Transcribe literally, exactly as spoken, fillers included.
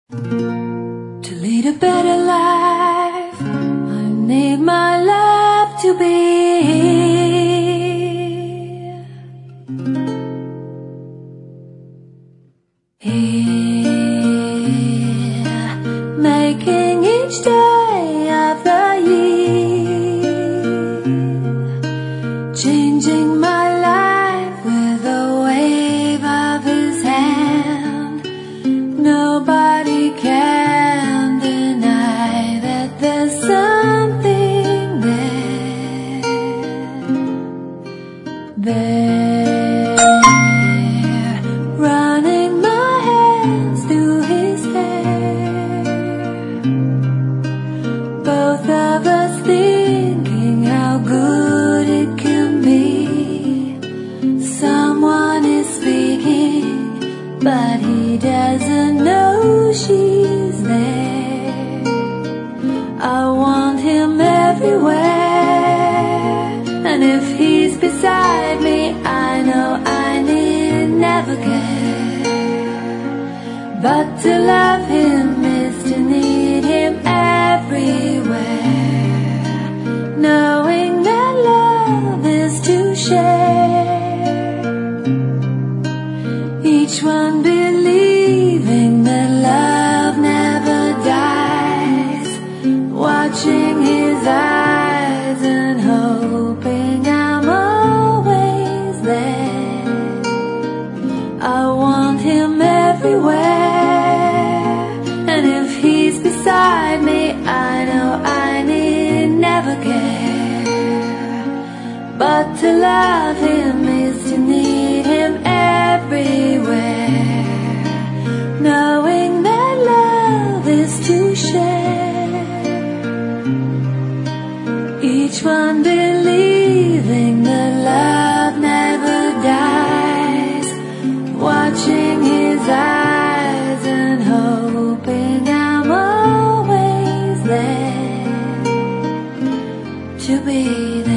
To lead a better life, I need my love to be here, making each day of the year, changing my life with a wave of his hand. Nobody can deny that there's something there, there, running my hands through his hair, both of us thinking how good it can be. Someone is speaking, but he doesn't know she's there. I want him everywhere, and if he's beside me, I know I need never care. But to love him is to need him everywhere, knowing that love is to share, each one believing that love never dies, watching his eyes and hoping I'm always there. I want him everywhere, and if he's beside me, I know I need never care. But to love him is to need him everywhere, knowing that love is to share, each one believing that love never dies, watching his eyes and hoping I'm always there, to be there.